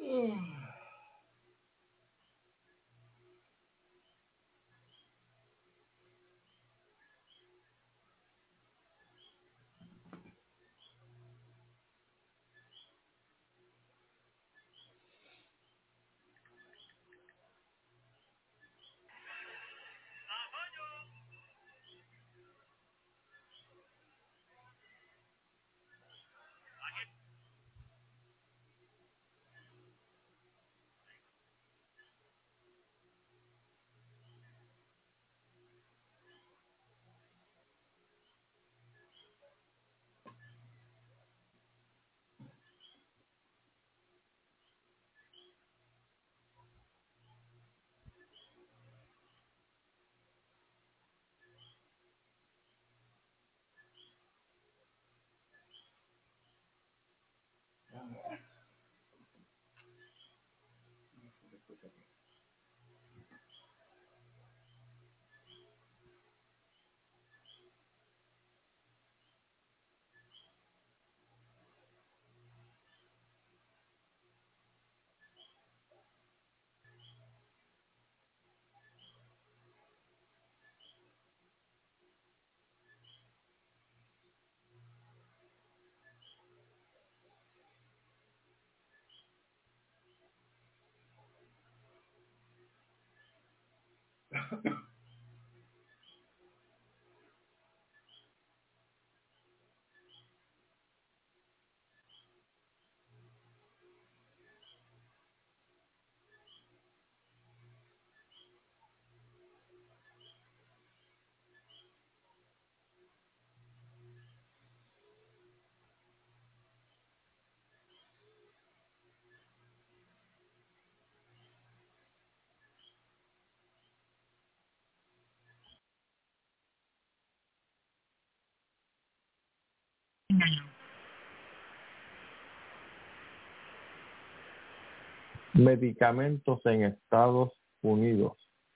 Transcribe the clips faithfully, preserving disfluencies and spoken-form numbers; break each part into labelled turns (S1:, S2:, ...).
S1: Medicamentos en Estados Unidos.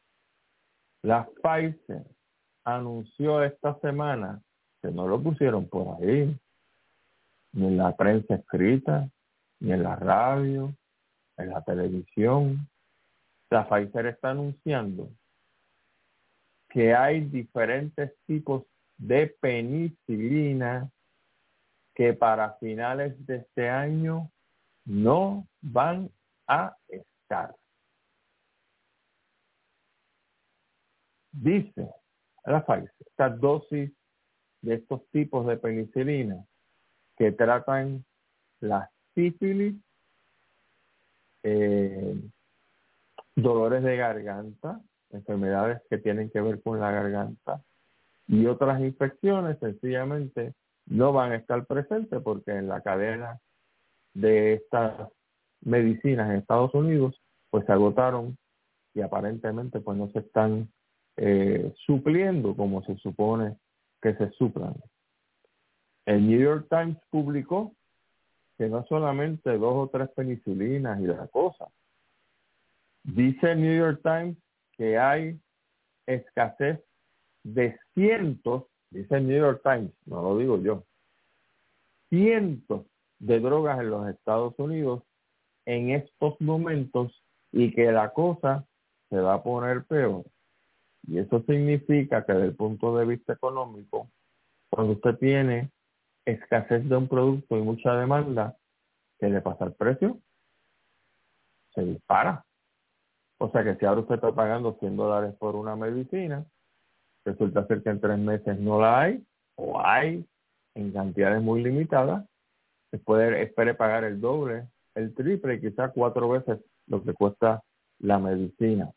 S1: La Pfizer anunció esta semana que no lo pusieron por ahí, ni en la prensa escrita, ni en la radio, en la televisión. La Pfizer está anunciando que hay diferentes tipos de penicilina que para finales de este año no van a estar. Dice la Pfizer, estas dosis de estos tipos de penicilina que tratan la sífilis, eh, dolores de garganta, enfermedades que tienen que ver con la garganta y otras infecciones, sencillamente no van a estar presentes porque en la cadena de estas medicinas en Estados Unidos pues se agotaron y aparentemente pues no se están eh, supliendo como se supone que se suplan. El New York Times publicó que no solamente dos o tres penicilinas y la cosa. Dice el New York Times que hay escasez de cientos, dice el New York Times, no lo digo yo, cientos de drogas en los Estados Unidos en estos momentos y que la cosa se va a poner peor. Y eso significa que desde el punto de vista económico, cuando usted tiene escasez de un producto y mucha demanda, ¿qué le pasa al precio? Se dispara. O sea que si ahora usted está pagando cien dólares por una medicina, resulta ser que en tres meses no la hay, o hay en cantidades muy limitadas, después espere pagar el doble, el triple y quizás cuatro veces lo que cuesta la medicina.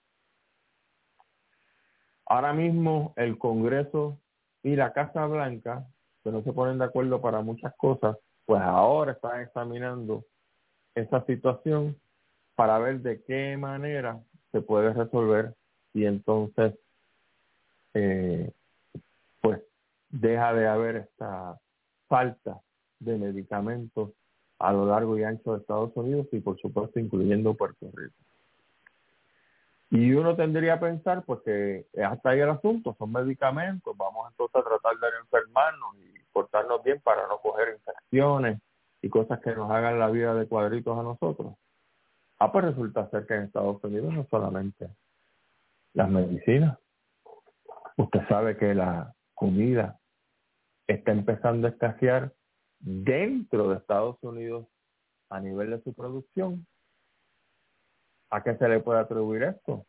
S1: Ahora mismo el Congreso y la Casa Blanca, que no se ponen de acuerdo para muchas cosas, pues ahora están examinando esa situación para ver de qué manera se puede resolver y entonces eh, pues deja de haber esta falta de medicamentos a lo largo y ancho de Estados Unidos y por supuesto incluyendo Puerto Rico. Y uno tendría que pensar pues que hasta ahí el asunto, son medicamentos, vamos entonces a tratar de no enfermarnos y portarnos bien para no coger infecciones y cosas que nos hagan la vida de cuadritos a nosotros. Ah, pues resulta ser que en Estados Unidos no solamente las medicinas. Usted sabe que la comida está empezando a escasear dentro de Estados Unidos a nivel de su producción. ¿A qué se le puede atribuir esto?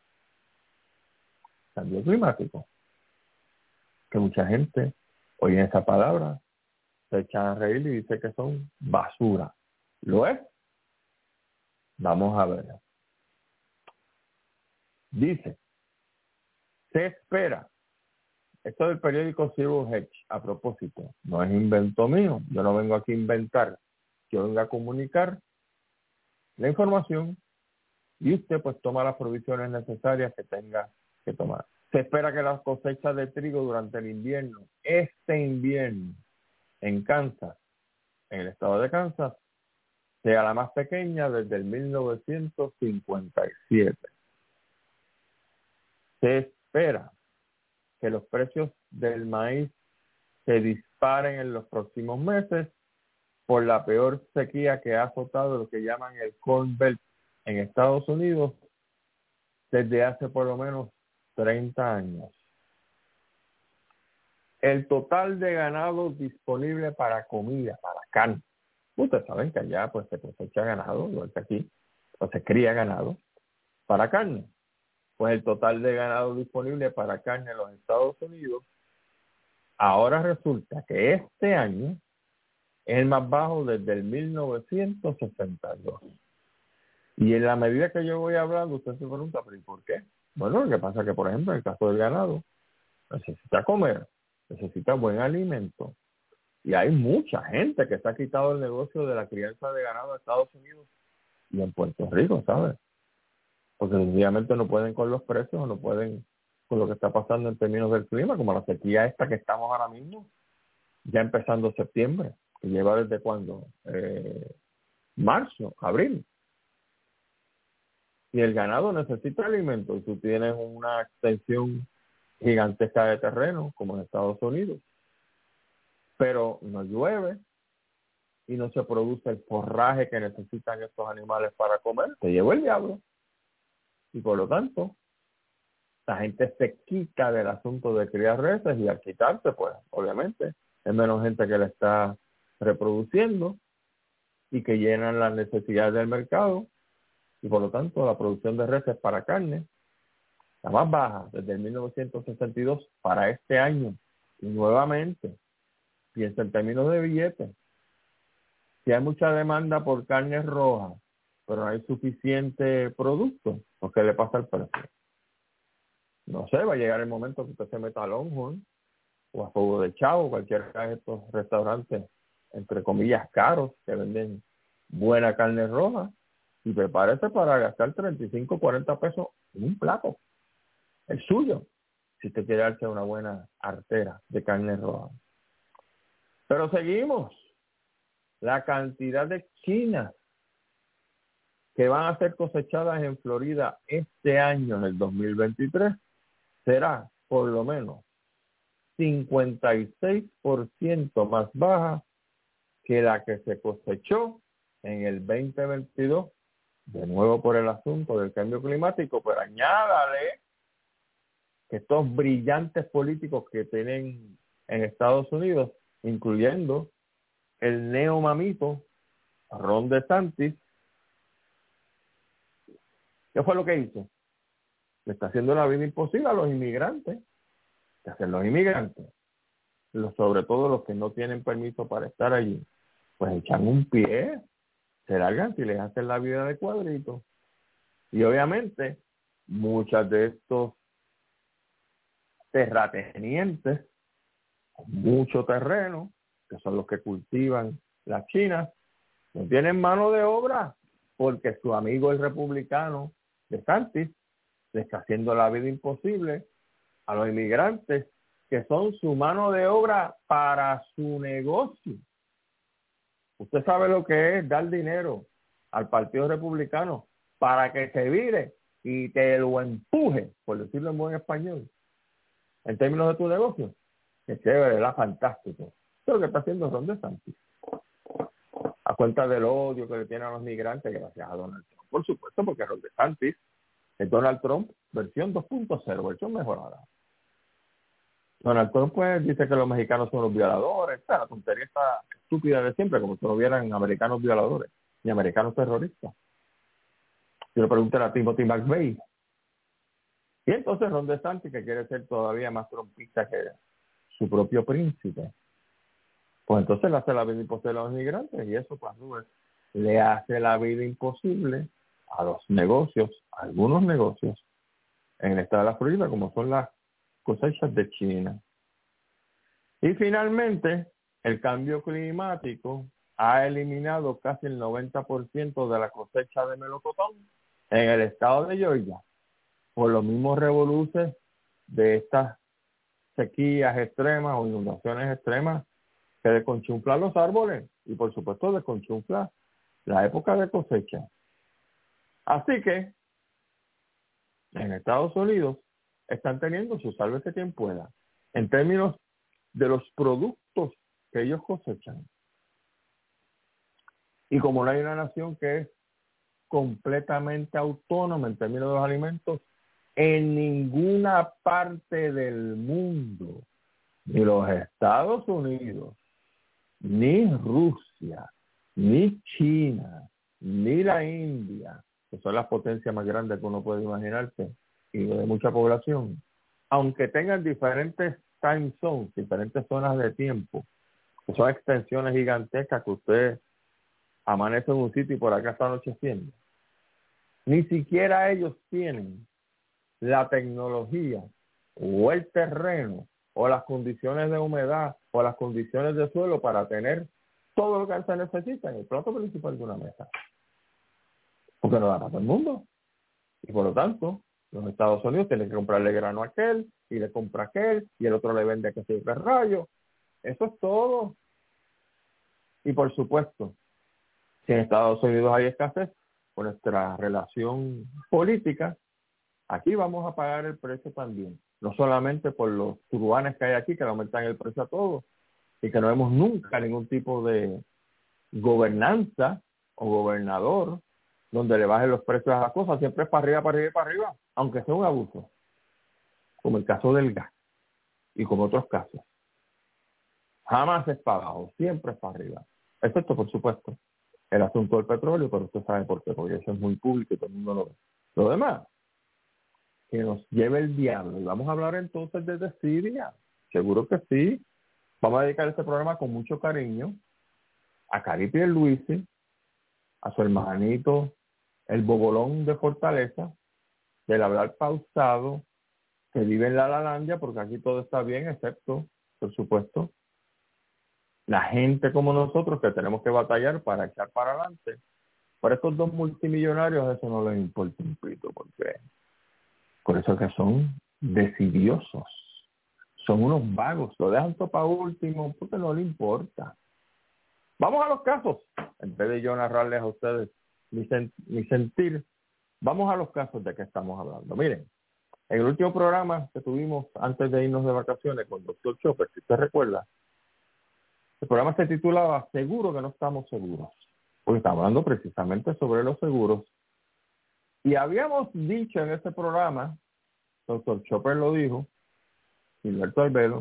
S1: Cambio climático. Que mucha gente oye esa palabra, se echan a reír y dice que son basura. ¿Lo es? Vamos a ver. Dice, se espera. Esto del periódico Zero Hedge, a propósito, no es invento mío. Yo no vengo aquí a inventar. Yo vengo a comunicar la información y usted pues toma las provisiones necesarias que tenga que tomar. Se espera que las cosechas de trigo durante el invierno, este invierno, en Kansas, en el estado de Kansas, sea la más pequeña desde el mil novecientos cincuenta y siete. Se espera que los precios del maíz se disparen en los próximos meses por la peor sequía que ha azotado lo que llaman el Corn Belt en Estados Unidos desde hace por lo menos treinta años. El total de ganado disponible para comida, para carne. Ustedes saben que allá pues se cosecha ganado, igual que aquí, pues se cría ganado para carne. Pues el total de ganado disponible para carne en los Estados Unidos, ahora resulta que este año es el más bajo desde el mil novecientos sesenta y dos. Y en la medida que yo voy hablando, usted se pregunta, ¿pero y por qué? Bueno, lo que pasa es que, por ejemplo, en el caso del ganado, necesita comer, necesita buen alimento. Y hay mucha gente que se ha quitado el negocio de la crianza de ganado en Estados Unidos y en Puerto Rico, ¿sabes? Porque sencillamente no pueden con los precios, o no pueden con lo que está pasando en términos del clima, como la sequía esta que estamos ahora mismo, ya empezando septiembre, que lleva desde cuándo, eh, marzo, abril. Y el ganado necesita alimento, y tú tienes una extensión gigantesca de terreno, como en Estados Unidos, pero no llueve y no se produce el forraje que necesitan estos animales para comer, te llevó el diablo. Y por lo tanto, la gente se quita del asunto de criar reses, y al quitarse, pues, obviamente, es menos gente que la está reproduciendo y que llenan las necesidades del mercado, y por lo tanto, la producción de reses para carne, la más baja desde el mil novecientos sesenta y dos para este año. Y nuevamente, piensa en términos de billetes. Si hay mucha demanda por carne roja, pero no hay suficiente producto, ¿por qué le pasa el precio? No sé, va a llegar el momento que usted se meta a Longhorn o a Fuego de Chavo, cualquiera de estos restaurantes, entre comillas, caros, que venden buena carne roja, y prepárese para gastar treinta y cinco, cuarenta pesos en un plato, el suyo, si usted quiere darse una buena artera de carne roja. Pero seguimos. La cantidad de chinas que van a ser cosechadas en Florida este año, en el dos mil veintitrés, será por lo menos cincuenta y seis por ciento más baja que la que se cosechó en el veinte veintidós, de nuevo por el asunto del cambio climático. Pero añádale que estos brillantes políticos que tienen en Estados Unidos, incluyendo el neomamito Ron DeSantis, ¿qué fue lo que hizo? Le está haciendo la vida imposible a los inmigrantes. ¿Qué hacen los inmigrantes? Los, sobre todo los que no tienen permiso para estar allí, pues echan un pie, se largan y les hacen la vida de cuadrito. Y obviamente muchas de estos terratenientes con mucho terreno, que son los que cultivan las chinas, no tienen mano de obra porque su amigo el republicano DeSantis le está haciendo la vida imposible a los inmigrantes que son su mano de obra para su negocio. Usted sabe lo que es dar dinero al Partido Republicano para que se vire y te lo empuje, por decirlo en buen español, en términos de tu negocio. Que chévere, ¿verdad? Fantástico. Eso es lo que está haciendo Ron DeSantis, a cuenta del odio que le tienen a los migrantes gracias a Donald Trump. por supuesto, porque Ron DeSantis es Donald Trump versión dos punto cero, versión mejorada. Donald Trump pues dice que los mexicanos son los violadores, esta, la tontería está estúpida de siempre, como si no hubieran americanos violadores ni americanos terroristas. Yo le pregunté a Timothy McVeigh. Y entonces Ron DeSantis, que quiere ser todavía más trumpista que su propio príncipe, pues entonces le hace la vida imposible a los inmigrantes, y eso pues le hace la vida imposible a los negocios, a algunos negocios en el estado de la Florida, como son las cosechas de China. Y finalmente, el cambio climático ha eliminado casi el noventa por ciento de la cosecha de melocotón en el estado de Georgia, por los mismos revoluces de estas sequías extremas o inundaciones extremas que desconchuflan los árboles y por supuesto desconchufla la época de cosecha. Así que en Estados Unidos están teniendo su sálvese quien pueda en términos de los productos que ellos cosechan. Y como no hay una nación que es completamente autónoma en términos de los alimentos, en ninguna parte del mundo, ni los Estados Unidos, ni Rusia, ni China, ni la India, que son las potencias más grandes que uno puede imaginarse, y de mucha población, aunque tengan diferentes time zones, diferentes zonas de tiempo, que son extensiones gigantescas que usted amanece en un sitio y por acá está anocheciendo, ni siquiera ellos tienen la tecnología o el terreno o las condiciones de humedad o las condiciones de suelo para tener todo lo que se necesita en el plato principal de una mesa. Porque no da para todo el mundo. Y por lo tanto, los Estados Unidos tienen que comprarle grano a aquel, y le compra a aquel, y el otro le vende a que se rayo. Eso es todo. Y por supuesto, si en Estados Unidos hay escasez, por nuestra relación política, aquí vamos a pagar el precio también. No solamente por los turuanes que hay aquí, que le aumentan el precio a todos, y que no vemos nunca ningún tipo de gobernanza o gobernador donde le bajen los precios a las cosas, siempre es para arriba, para arriba y para arriba, aunque sea un abuso, como el caso del gas y como otros casos. Jamás es para abajo, siempre es para arriba, excepto por supuesto el asunto del petróleo, pero usted sabe por qué, porque eso es muy público y todo el mundo lo ve. Lo demás, que nos lleve el diablo. Y vamos a hablar entonces desde Siria, seguro que sí. Vamos a dedicar este programa con mucho cariño a Cari Pierluisi, a su hermanito, el bobolón de Fortaleza, del hablar pausado, que vive en la Lalandia, porque aquí todo está bien, excepto, por supuesto, la gente como nosotros que tenemos que batallar para echar para adelante. Para estos dos multimillonarios eso no les importa un pito, porque por eso es que son decidiosos, son unos vagos, lo dejan todo para último porque no les importa. Vamos a los casos, en vez de yo narrarles a ustedes mi, sen- mi sentir, vamos a los casos de que estamos hablando. Miren, en el último programa que tuvimos antes de irnos de vacaciones con el doctor Chopper, si usted recuerda, el programa se titulaba Seguro que no estamos seguros, porque estamos hablando precisamente sobre los seguros. Y habíamos dicho en ese programa, doctor Chopper lo dijo, Gilberto Albelo,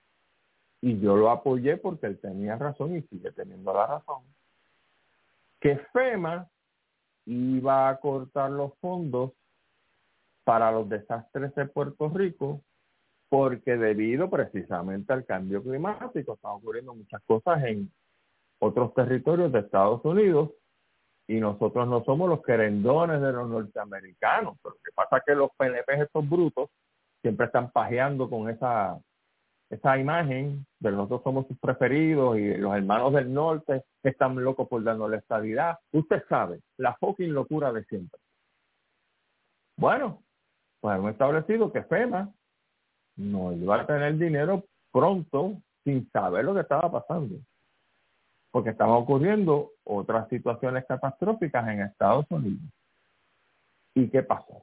S1: y yo lo apoyé porque él tenía razón y sigue teniendo la razón, que FEMA iba a cortar los fondos para los desastres de Puerto Rico porque debido precisamente al cambio climático están ocurriendo muchas cosas en otros territorios de Estados Unidos y nosotros no somos los querendones de los norteamericanos. Pero lo que pasa es que los P N P, estos brutos, siempre están pajeando con esa esa imagen de nosotros somos sus preferidos y los hermanos del norte están locos por darnos la estabilidad. Usted sabe, la fucking locura de siempre. Bueno, pues hemos establecido que FEMA no iba a tener dinero pronto sin saber lo que estaba pasando. Porque estaban ocurriendo otras situaciones catastróficas en Estados Unidos. ¿Y qué pasó?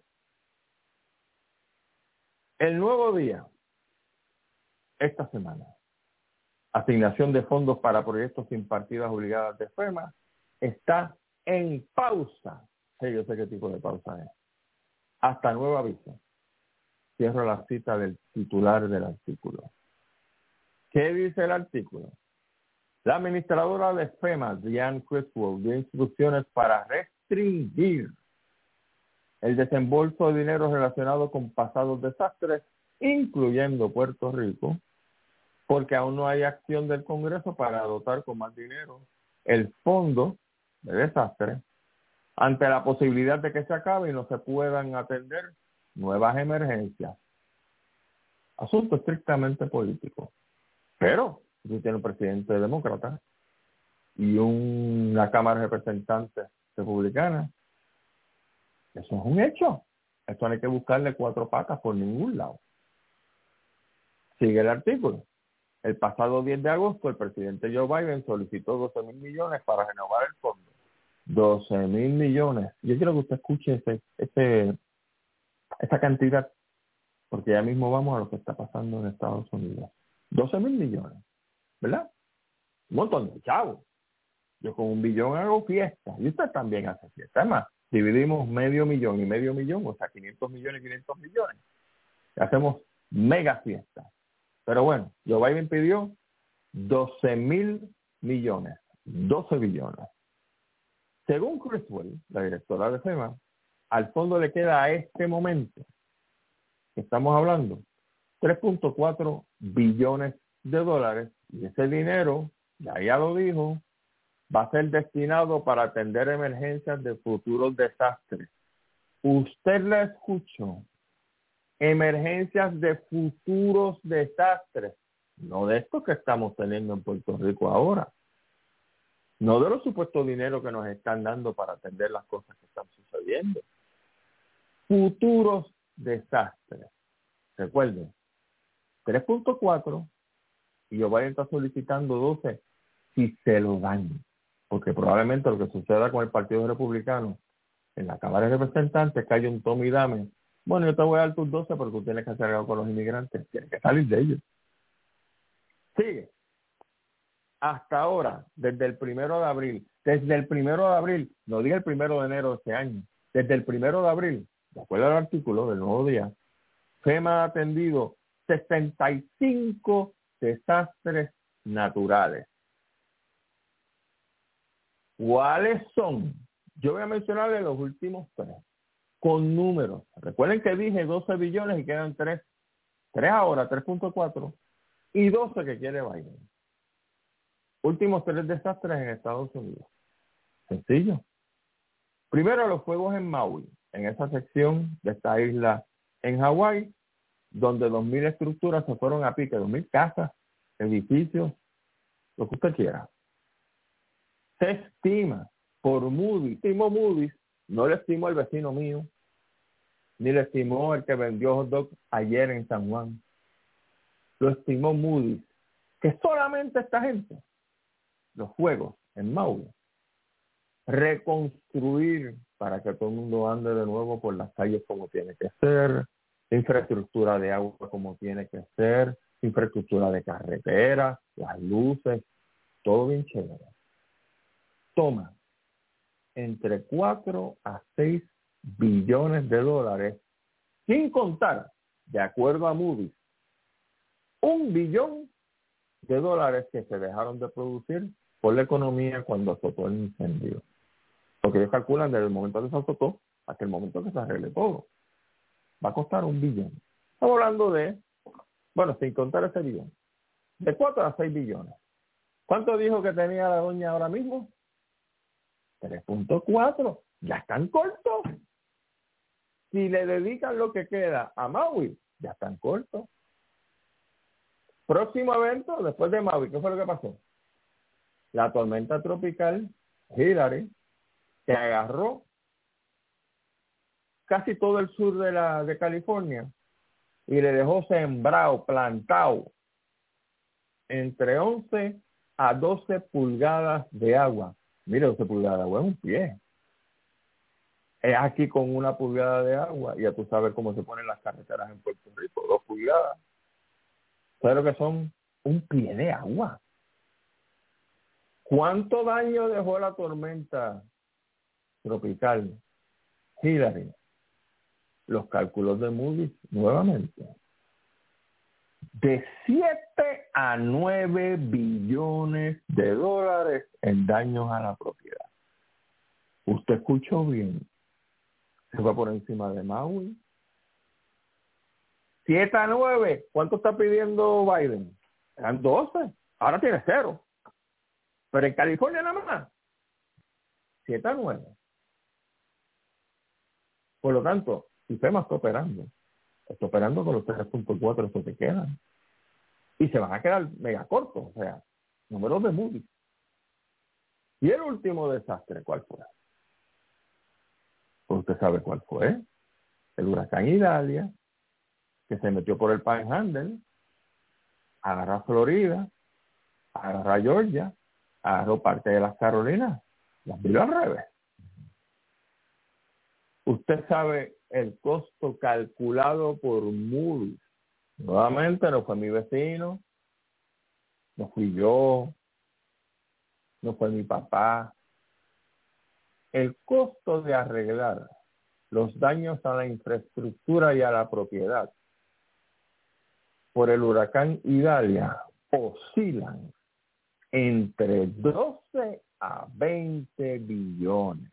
S1: El nuevo día, esta semana, asignación de fondos para proyectos sin partidas obligadas de FEMA, está en pausa Sí, yo sé qué tipo de pausa es. Hasta nuevo aviso. Cierro la cita del titular del artículo. ¿Qué dice el artículo? La administradora de FEMA, Diane Criswell, dio instrucciones para restringir el desembolso de dinero relacionado con pasados desastres, incluyendo Puerto Rico, porque aún no hay acción del Congreso para dotar con más dinero el fondo de desastres ante la posibilidad de que se acabe y no se puedan atender nuevas emergencias. Asunto estrictamente político. Pero si tiene un presidente demócrata y una Cámara de Representantes republicana, eso es un hecho. Esto no hay que buscarle cuatro patas por ningún lado. Sigue el artículo. El pasado diez de agosto, el presidente Joe Biden solicitó doce mil millones para renovar el fondo. doce mil millones. Yo quiero que usted escuche ese, ese, esa cantidad, porque ya mismo vamos a lo que está pasando en Estados Unidos. doce mil millones, ¿verdad? Un montón de chavos. Yo con un billón hago fiesta. Y usted también hace fiesta. Además, dividimos medio millón y medio millón, o sea, quinientos millones y quinientos millones. Y hacemos mega fiesta. Pero bueno, Joe Biden pidió doce mil millones, doce billones. Según Criswell, la directora de FEMA, al fondo le queda a este momento, que estamos hablando, tres punto cuatro billones de dólares, y ese dinero, ya ella lo dijo, va a ser destinado para atender emergencias de futuros desastres. Usted la escuchó. Emergencias de futuros desastres, no de estos que estamos teniendo en Puerto Rico ahora, no de los supuestos dineros que nos están dando para atender las cosas que están sucediendo. Futuros desastres. Recuerden, tres punto cuatro y yo voy a estar solicitando doce si se lo dan, porque probablemente lo que suceda con el Partido Republicano en la Cámara de Representantes, que haya un tome y dame. Bueno, yo te voy a dar tus doce porque tú tienes que hacer algo con los inmigrantes. Tienes que salir de ellos. Sigue. Hasta ahora, desde el primero de abril, desde el primero de abril, no diga el primero de enero de este año, desde el primero de abril, de acuerdo al artículo del Nuevo Día, FEMA ha atendido sesenta y cinco desastres naturales. ¿Cuáles son? Yo voy a mencionarle los últimos tres, con números. Recuerden que dije doce billones y quedan tres. tres ahora, tres punto cuatro, y doce que quiere Biden. Últimos tres desastres en Estados Unidos. Sencillo. Primero, los fuegos en Maui, en esa sección de esta isla en Hawái, donde dos mil estructuras se fueron a pique, dos mil casas, edificios, lo que usted quiera. Se estima por Moody's, estimó Moody's, no le estimó el vecino mío, ni le estimó el que vendió hot dog ayer en San Juan. Lo estimó Moody's, que solamente esta gente, los fuegos en Maui, reconstruir para que todo el mundo ande de nuevo por las calles como tiene que ser, infraestructura de agua como tiene que ser, infraestructura de carretera, las luces, todo bien chévere. Toma entre cuatro a seis billones de dólares, sin contar, de acuerdo a Moody's, un billón de dólares que se dejaron de producir por la economía cuando azotó el incendio. Porque ellos calculan desde el momento que se azotó hasta el momento que se arregle todo. Va a costar un billón. Estamos hablando de, bueno, sin contar ese billón, de cuatro a seis billones. ¿Cuánto dijo que tenía la doña ahora mismo? tres punto cuatro. Ya están cortos. Si le dedican lo que queda a Maui, ya están cortos. Próximo evento, después de Maui, ¿qué fue lo que pasó? La tormenta tropical Hillary, que agarró casi todo el sur de, la, de California y le dejó sembrado, plantado, entre once a doce pulgadas de agua. Mire, doce pulgadas de agua es un pie. Es aquí con una pulgada de agua, y ya tú sabes cómo se ponen las carreteras en Puerto Rico, dos pulgadas. ¿Sabes lo que son? Un pie de agua. ¿Cuánto daño dejó la tormenta tropical Hillary, los cálculos de Moody's nuevamente. De siete a nueve billones de dólares en daños a la propiedad. Usted escuchó bien. Se va por encima de Maui. siete a nueve. ¿Cuánto está pidiendo Biden? Eran doce. Ahora tiene cero. Pero en California nada más. siete a nueve. Por lo tanto, si FEMA está operando, está operando con los tres punto cuatro que te quedan. Y se van a quedar mega cortos, o sea, números de Moody's. Y el último desastre, ¿cuál fue? Pues usted sabe cuál fue. El huracán Idalia, que se metió por el Panhandle, agarró a Florida, agarró a Georgia, agarró parte de las Carolinas, las vio al revés. Usted sabe el costo calculado por Moody's. Nuevamente no fue mi vecino, no fui yo, no fue mi papá. El costo de arreglar los daños a la infraestructura y a la propiedad por el huracán Idalia oscilan entre doce a veinte billones.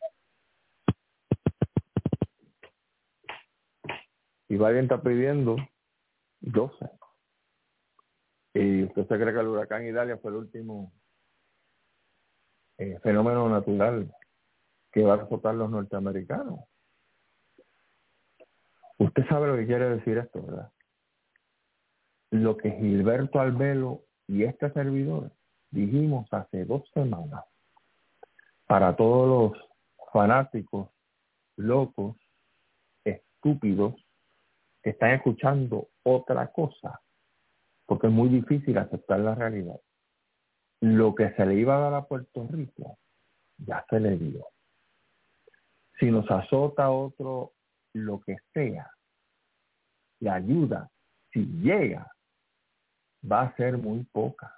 S1: Y Biden está pidiendo doce. ¿Y usted se cree que el huracán Idalia fue el último eh, fenómeno natural que va a azotar los norteamericanos? Usted sabe lo que quiere decir esto, ¿verdad? Lo que Gilberto Albelo y este servidor dijimos hace dos semanas para todos los fanáticos, locos, estúpidos que están escuchando otra cosa, porque es muy difícil aceptar la realidad. Lo que se le iba a dar a Puerto Rico, ya se le dio. Si nos azota otro, lo que sea, la ayuda, si llega, va a ser muy poca.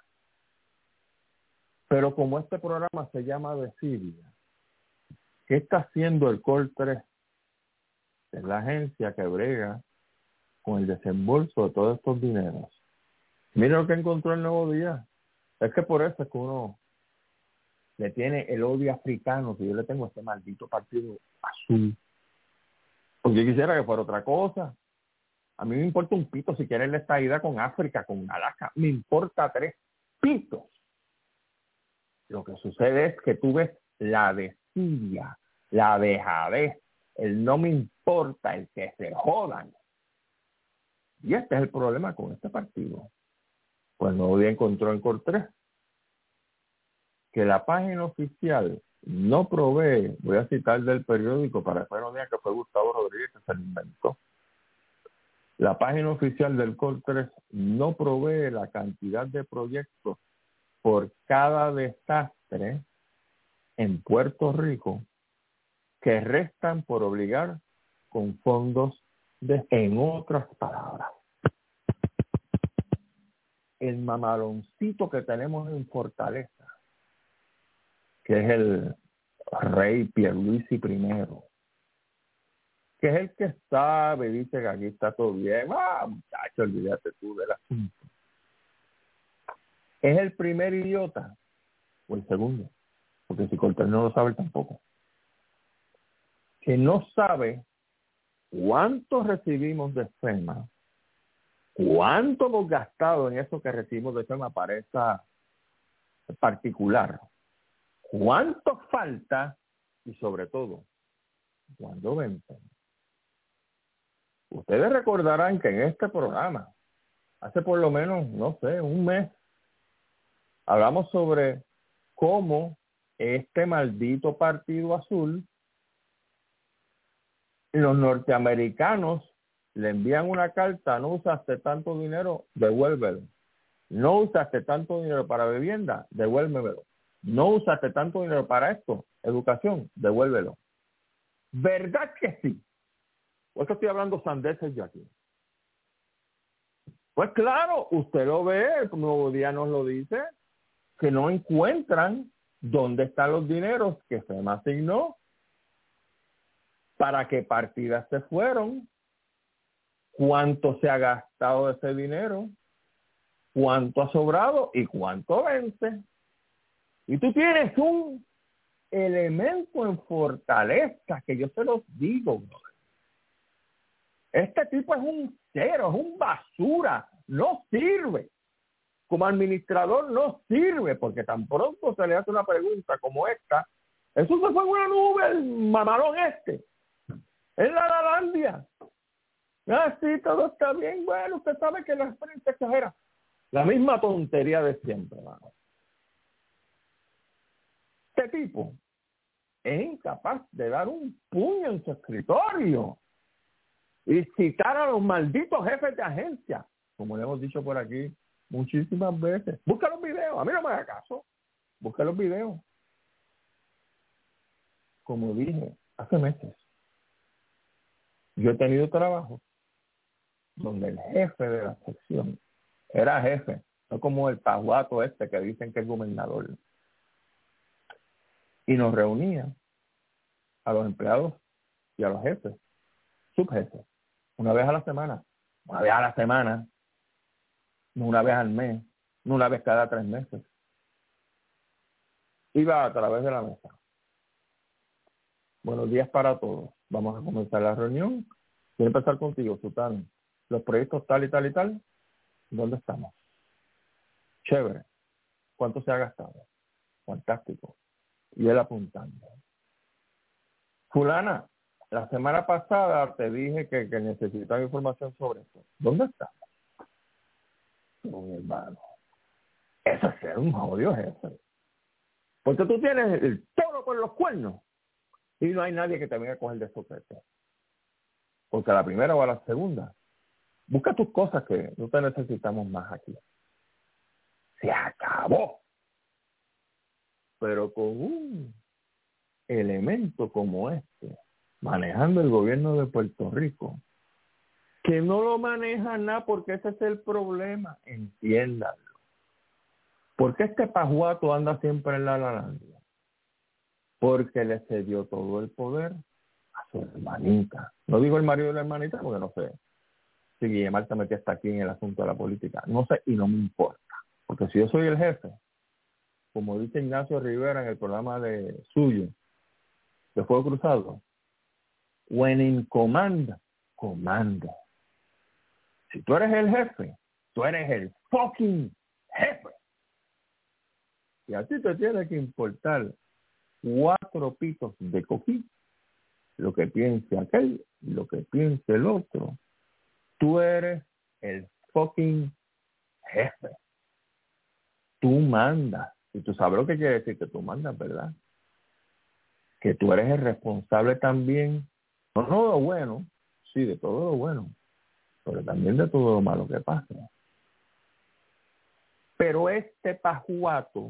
S1: Pero como este programa se llama Desidia, ¿qué está haciendo el Col tres? Es la agencia que brega con el desembolso de todos estos dineros. Mira lo que encontró el Nuevo Día. Es que por eso es que uno le tiene el odio africano que yo le tengo a este maldito partido azul. Porque yo quisiera que fuera otra cosa. A mí me importa un pito si quieren la estadidad con África, con Alaska. Me importa tres pitos. Lo que sucede es que tú ves la desidia, la dejadez, el no me importa, el que se jodan. Y este es el problema con este partido. Pues el Nuevo Día encontró en Col tres que la página oficial no provee, voy a citar del periódico para que no digan que fue Gustavo Rodríguez que se lo inventó. La página oficial del Col tres no provee la cantidad de proyectos por cada desastre en Puerto Rico que restan por obligar con fondos de, en otras palabras. El mamaloncito que tenemos en Fortaleza, que es el rey Pierluisi primero, que es el que sabe, dice que aquí está todo bien. Ah, muchacho, olvídate tú del asunto. ¿Es el primer idiota o el segundo? Porque si Cortés no lo sabe tampoco. Que no sabe cuánto recibimos de FEMA, cuánto hemos gastado en eso que recibimos de FEMA para esa particular, cuánto falta y sobre todo, cuándo vencen. Ustedes recordarán que en este programa, hace por lo menos, no sé, un mes, hablamos sobre cómo este maldito partido azul, los norteamericanos le envían una carta, no usaste tanto dinero, devuélvelo. No usaste tanto dinero para vivienda, devuélvemelo. No usaste tanto dinero para esto, educación, devuélvelo. ¿Verdad que sí? ¿O que estoy hablando sandeces yo aquí? Pues claro, usted lo ve, el Nuevo Día nos lo dice, que no encuentran dónde están los dineros que FEMA asignó. para qué partidas se fueron, cuánto se ha gastado de ese dinero, cuánto ha sobrado y cuánto vence. Y tú tienes un elemento en fortaleza que yo se los digo, brother. Este tipo es un cero, es un basura, no sirve. Como administrador no sirve, porque tan pronto se le hace una pregunta como esta, eso se fue en una nube, el mamalón este, en la Lalandia. Ah, sí, todo está bien, bueno, usted sabe que la prensa exagera. La misma tontería de siempre, hermano. Este tipo es incapaz de dar un puño en su escritorio y citar a los malditos jefes de agencia, como le hemos dicho por aquí muchísimas veces. Busca los videos, a mí no me haga caso. Busca los videos. Como dije hace meses, yo he tenido trabajo donde el jefe de la sección era jefe, no como el pajuato este que dicen que es gobernador. Y nos reunía a los empleados y a los jefes, subjefes, una vez a la semana, una vez a la semana, no una vez al mes, no una vez cada tres meses. Iba a través de la mesa. Buenos días para todos. Vamos a comenzar la reunión. Quiero empezar contigo, Sultán. Los proyectos tal y tal y tal, ¿dónde estamos? Chévere. ¿Cuánto se ha gastado? Fantástico. Y él apuntando. Fulana, la semana pasada te dije que, que necesitaba información sobre esto. ¿Dónde estamos? Oh, mi hermano. Eso es ser un jodido jefe. Porque tú tienes el toro por los cuernos y no hay nadie que te venga a coger de sopete. Porque a la primera o a la segunda, busca tus cosas que no te necesitamos más aquí. Se acabó. Pero con un elemento como este, manejando el gobierno de Puerto Rico, que no lo maneja nada porque ese es el problema, entiéndanlo. ¿Por qué este pajuato anda siempre en la Lalandia? Porque le cedió todo el poder a su hermanita. No digo el marido de la hermanita porque no sé si Guillemar se metió hasta aquí en el asunto de la política. No sé y no me importa. Porque si yo soy el jefe, como dice Ignacio Rivera en el programa de suyo, de Fuego Cruzado, when in command, comanda. Si tú eres el jefe, tú eres el fucking jefe. Y a ti te tiene que importar cuatro pitos de coquí, lo que piense aquel, lo que piense el otro. Tú eres el fucking jefe. Tú mandas. Y tú sabes lo que quiere decir que tú mandas, ¿verdad? Que tú eres el responsable también, no de lo bueno, sí, de todo lo bueno, pero también de todo lo malo que pasa. Pero este pajuato,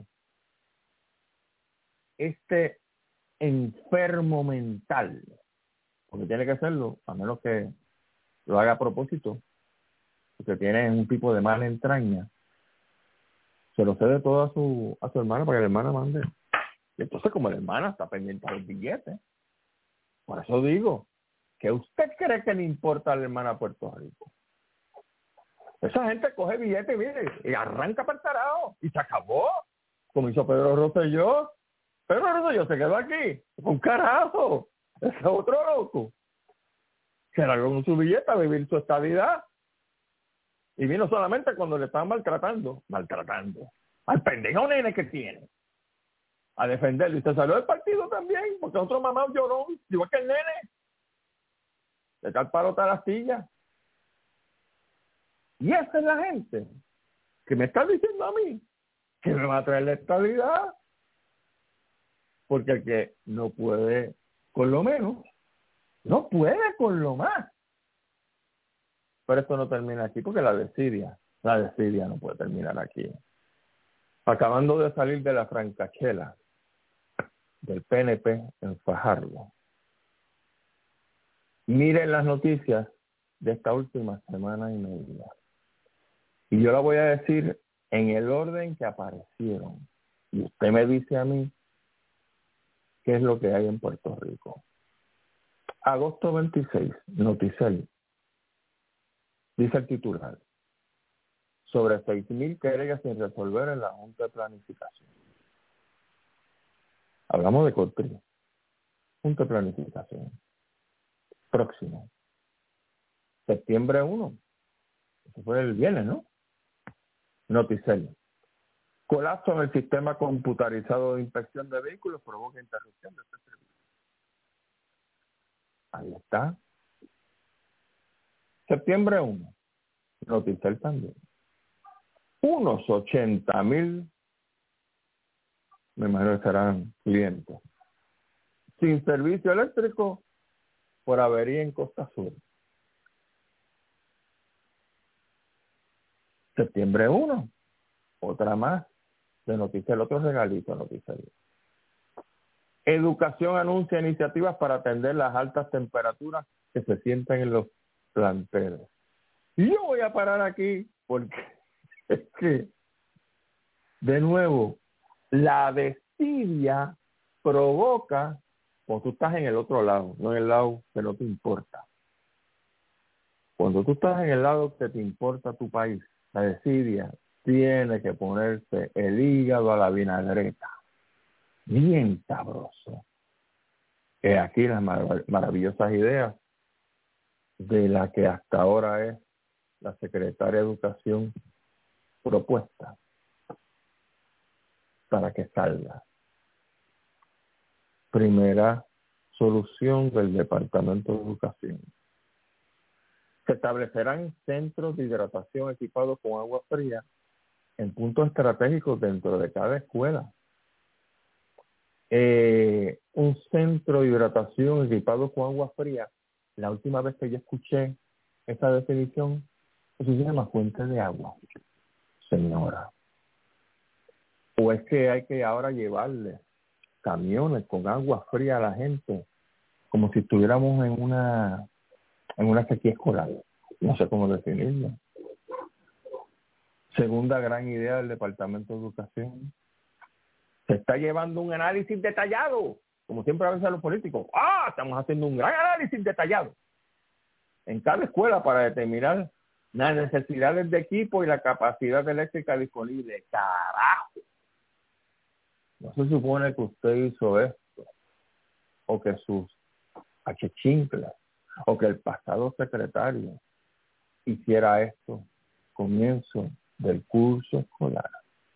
S1: este enfermo mental, porque tiene que hacerlo, a menos que lo haga a propósito, porque tiene un tipo de mala entraña, se lo cede todo a su a su hermana para que la hermana mande. Y entonces, como la hermana está pendiente de los billetes, por eso digo, que usted cree que le importa a la hermana a Puerto Rico. Esa gente coge billetes y mire, y arranca para el carajo, y se acabó, como hizo Pedro Rosselló. Pedro Rosselló se quedó aquí, un carajo, ese otro loco. Se largó con su billete a vivir su estabilidad. Y vino solamente cuando le estaban maltratando, maltratando, al pendejo nene que tiene, a defenderlo. Y se salió del partido también, porque otro mamá lloró, igual que el nene. De tal palo tal astilla. Y esa es la gente que me está diciendo a mí que me va a traer la estabilidad. Porque el que no puede con lo menos, no puede con lo más. Pero esto no termina aquí, porque la desidia, la desidia no puede terminar aquí. Acabando de salir de la francachela del P N P en Fajardo, miren las noticias de esta última semana y media. Y yo la voy a decir en el orden que aparecieron. Y usted me dice a mí qué es lo que hay en Puerto Rico. Agosto veintiséis, Noticel, dice el titular, sobre seis mil querellas sin resolver en la Junta de Planificación. Hablamos de COTRI, Junta de Planificación. Próximo, septiembre primero, eso fue el viernes, ¿no? Noticel. Colapso en el sistema computarizado de inspección de vehículos provoca interrupción de este servicio. Ahí está. Septiembre primero. Noticel también. Unos ochenta mil, me imagino que serán clientes, sin servicio eléctrico por avería en Costa Sur. Septiembre primero. Otra más de Noticel, otro regalito de Noticel. Educación anuncia iniciativas para atender las altas temperaturas que se sienten en los planteles. Y yo voy a parar aquí porque es que, de nuevo, la desidia provoca cuando tú estás en el otro lado, no en el lado que no te importa. Cuando tú estás en el lado que te importa tu país, la desidia tiene que ponerse el hígado a la vinagreta. Bien sabroso. He aquí las marav- maravillosas ideas de la que hasta ahora es la secretaria de Educación propuesta para que salga. Primera solución del Departamento de Educación. Se establecerán centros de hidratación equipados con agua fría en puntos estratégicos dentro de cada escuela. Eh, un centro de hidratación equipado con agua fría, la última vez que yo escuché esa definición, eso se llama fuente de agua, señora. O es que hay que ahora llevarle camiones con agua fría a la gente, como si estuviéramos en una en una sequía escolar. No sé cómo definirlo. Segunda gran idea del Departamento de Educación. Se está llevando un análisis detallado, como siempre a veces los políticos. Ah, estamos haciendo un gran análisis detallado en cada escuela para determinar las necesidades de equipo y la capacidad eléctrica disponible. ¡Carajo! No se supone que usted hizo esto, o que sus achichinclas, o que el pasado secretario hiciera esto comienzo del curso escolar.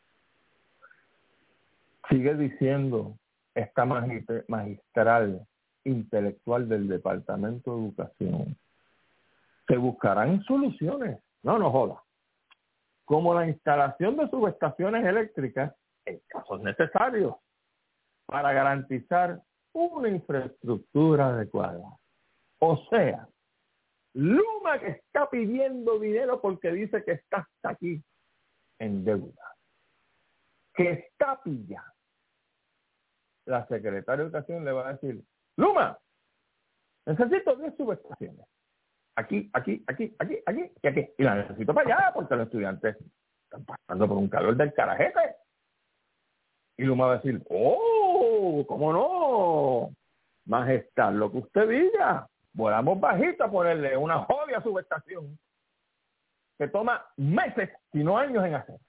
S1: Sigue diciendo esta magistral intelectual del Departamento de Educación. Se buscarán soluciones, no nos joda, como la instalación de subestaciones eléctricas en casos necesarios para garantizar una infraestructura adecuada. O sea, Luma que está pidiendo dinero porque dice que está hasta aquí en deuda, que está pillado. La secretaria de Educación le va a decir, Luma, necesito diez subestaciones. Aquí, aquí, aquí, aquí, aquí y aquí. Y la necesito para allá porque los estudiantes están pasando por un calor del carajete. Y Luma va a decir, oh, ¿cómo no? Majestad, lo que usted diga. Volamos bajito a ponerle una jodida subestación que toma meses, si no años en hacer.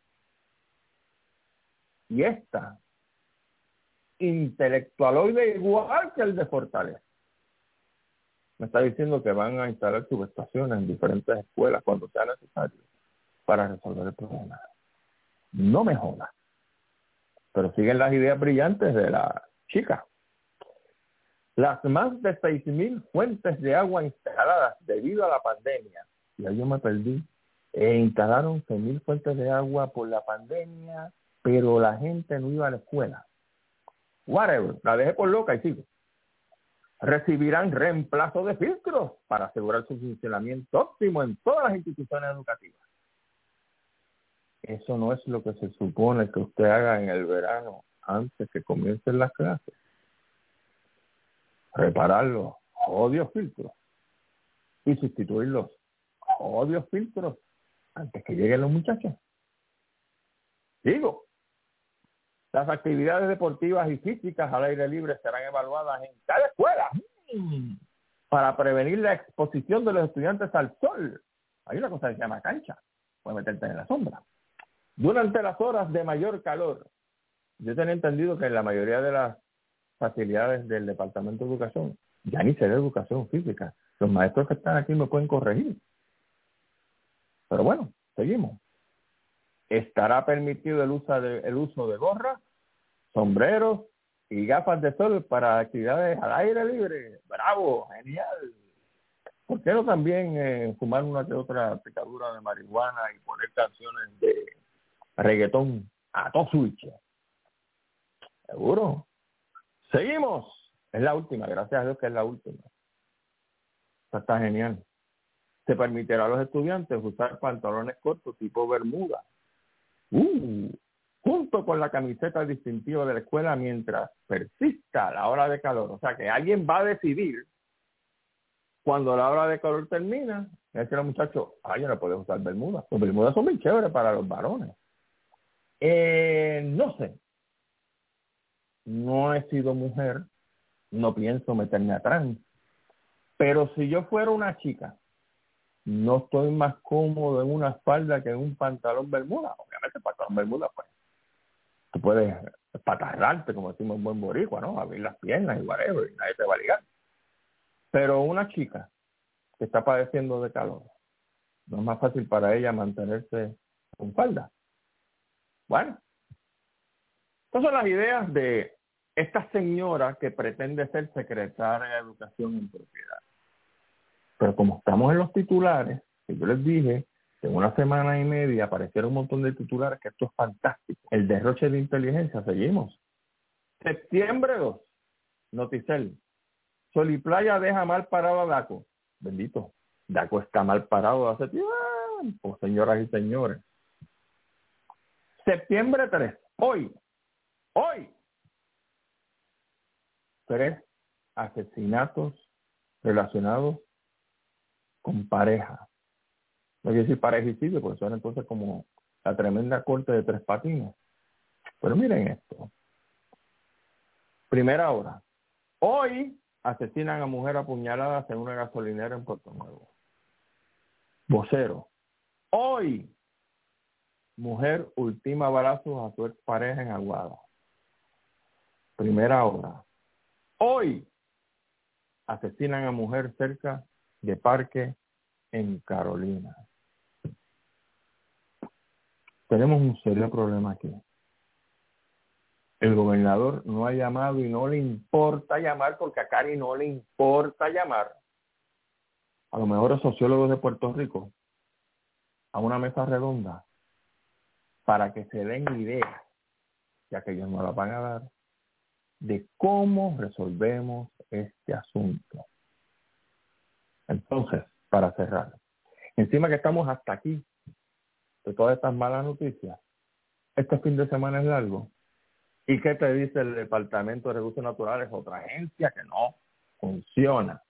S1: Y esta intelectualoide igual que el de Fortaleza me está diciendo que van a instalar subestaciones en diferentes escuelas cuando sea necesario para resolver el problema. No me joda. Pero siguen las ideas brillantes de la chica. Las más de seis mil fuentes de agua instaladas debido a la pandemia, y ahí yo me perdí, e instalaron seis mil fuentes de agua por la pandemia, pero la gente no iba a la escuela. Whatever, la dejé por loca y sigo. Recibirán reemplazo de filtros para asegurar su funcionamiento óptimo en todas las instituciones educativas. Eso no es lo que se supone que usted haga en el verano antes que comiencen las clases. Reparar los odios filtros y sustituir los odios filtros antes que lleguen los muchachos. Digo, las actividades deportivas y físicas al aire libre serán evaluadas en cada escuela. Mm. para prevenir la exposición de los estudiantes al sol. Hay una cosa que se llama cancha, puedes meterte en la sombra. Durante las horas de mayor calor, yo tenía entendido que en la mayoría de las facilidades del Departamento de Educación, ya ni se da educación física. Los maestros que están aquí me pueden corregir. Pero bueno, seguimos. Estará permitido el uso de, el uso de gorras, sombreros y gafas de sol para actividades al aire libre. ¡Bravo! ¡Genial! ¿Por qué no también eh, fumar una que otra picadura de marihuana y poner canciones de reggaetón a todo switch? ¿Seguro? Seguimos. Es la última, gracias a Dios que es la última. Esta está genial. Se permitirá a los estudiantes usar pantalones cortos tipo bermuda. Uh, junto con la camiseta distintiva de la escuela mientras persista la hora de calor. O sea que alguien va a decidir cuando la hora de calor termina, y decir al muchacho, ah, yo no puedo usar bermudas. Los bermudas son muy chéveres para los varones. Eh, no sé. No he sido mujer, no pienso meterme atrás. Pero si yo fuera una chica, no estoy más cómodo en una falda que en un pantalón bermuda. Obviamente el pantalón bermuda, pues, tú puedes patarrarte, como decimos en buen boricua, ¿no? Abrir las piernas y whatever, y nadie te va a ligar. Pero una chica que está padeciendo de calor, no es más fácil para ella mantenerse con falda. Bueno, estas son las ideas de esta señora que pretende ser secretaria de Educación en propiedad. Pero como estamos en los titulares, que yo les dije, en una semana y media aparecieron un montón de titulares, que esto es fantástico. El derroche de inteligencia, seguimos. Septiembre dos, Noticel. Sol y Playa deja mal parado a Daco. Bendito, Daco está mal parado hace tiempo, señoras y señores. Septiembre tres, hoy, hoy, tres asesinatos relacionados con pareja. No quiero decir parejicidio, porque suena entonces como la tremenda corte de Tres Patines. Pero miren esto. Primera hora. Hoy asesinan a mujer apuñaladas en una gasolinera en Puerto Nuevo. Vocero. Hoy, mujer ultima balazos a su expareja en Aguada. Primera hora. Hoy, asesinan a mujer cerca de parque en Carolina. Tenemos un serio problema aquí. El gobernador no ha llamado y no le importa llamar, porque a Cari no le importa llamar a los mejores sociólogos de Puerto Rico a una mesa redonda para que se den ideas, ya que ellos no la van a dar, de cómo resolvemos este asunto. Entonces, para cerrar, encima que estamos hasta aquí de todas estas malas noticias, este fin de semana es largo. ¿Y qué te dice el Departamento de Recursos Naturales? Otra agencia que no funciona.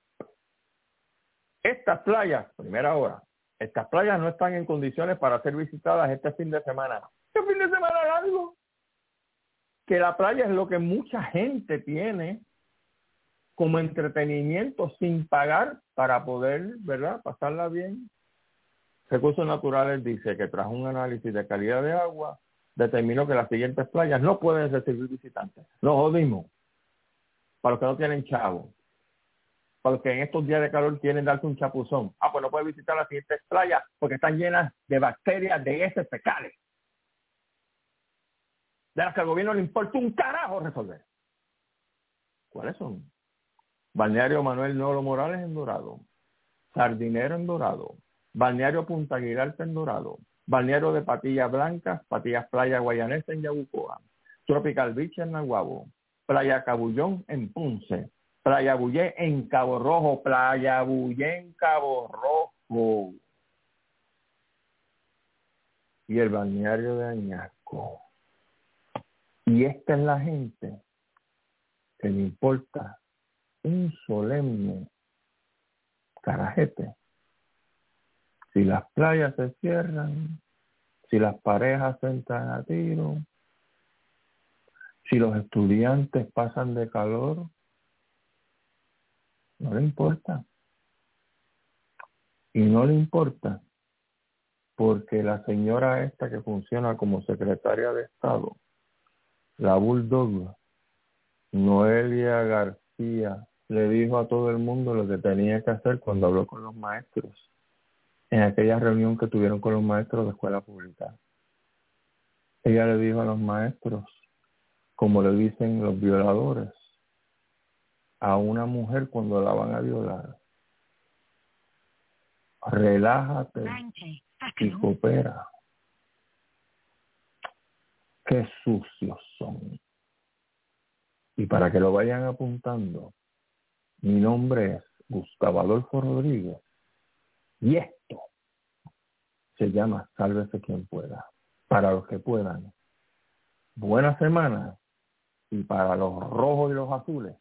S1: Estas playas, primera hora, estas playas no están en condiciones para ser visitadas este fin de semana. ¿Este fin de semana largo? Que la playa es lo que mucha gente tiene como entretenimiento sin pagar para poder, ¿verdad?, pasarla bien. Recursos Naturales dice que tras un análisis de calidad de agua, determinó que las siguientes playas no pueden recibir visitantes. Nos jodimos. Para los que no tienen chavo. Para los que en estos días de calor quieren darse un chapuzón. Ah, pues no pueden visitar las siguientes playas porque están llenas de bacterias, de heces fecales. De las que al gobierno le importa un carajo resolver. ¿Cuáles son? Balneario Manuel Nolo Morales en Dorado. Sardinero en Dorado. Balneario Punta Aguilarte en Dorado. Balneario de Patillas Blancas, Patillas Playa Guayanesa en Yabucoa. Tropical Beach en Naguabo. Playa Cabullón en Ponce. Playa Bullé en Cabo Rojo. Playa Bullé en Cabo Rojo. Y el balneario de Añasco. Y esta es la gente que le importa un solemne carajete si las playas se cierran, si las parejas se entran a tiro, si los estudiantes pasan de calor, No le importa. Y no le importa porque la señora esta que funciona como secretaria de Estado, la Bulldog, Noelia García, le dijo a todo el mundo lo que tenía que hacer cuando habló con los maestros en aquella reunión que tuvieron con los maestros de escuela pública. Ella le dijo a los maestros, como le dicen los violadores, a una mujer cuando la van a violar: relájate y coopera. Qué sucios son. Y para que lo vayan apuntando, mi nombre es Gustavo Adolfo Rodríguez y esto se llama Sálvese quien pueda. Para los que puedan, buena semana. Y para los rojos y los azules,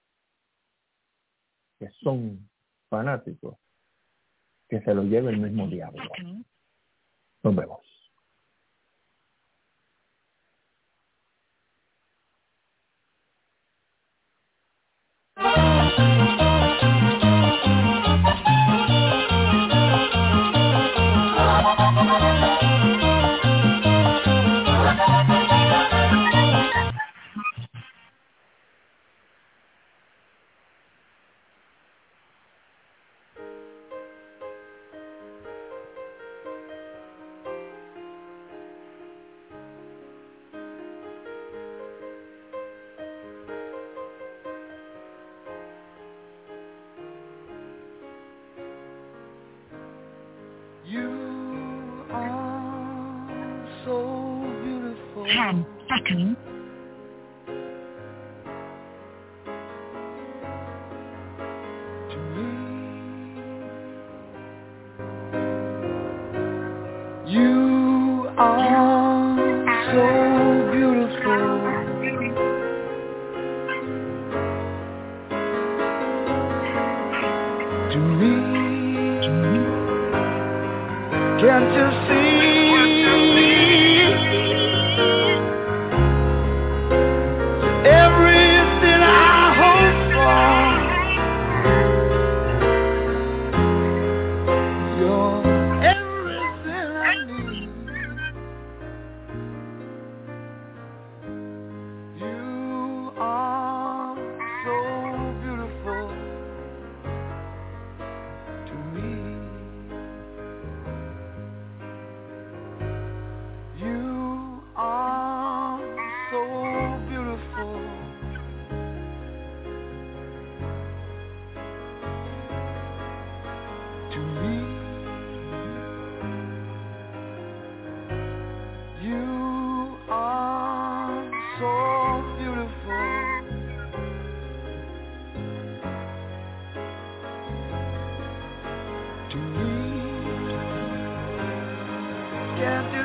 S1: que son fanáticos, que se lo lleve el mismo diablo. Nos vemos.
S2: Ten seconds.
S3: To me, you are so beautiful. To me, can't you see? Everything I hope for, you're everything I need. You are so beautiful to me. You are so beautiful to me. You are so beautiful to me. Can't you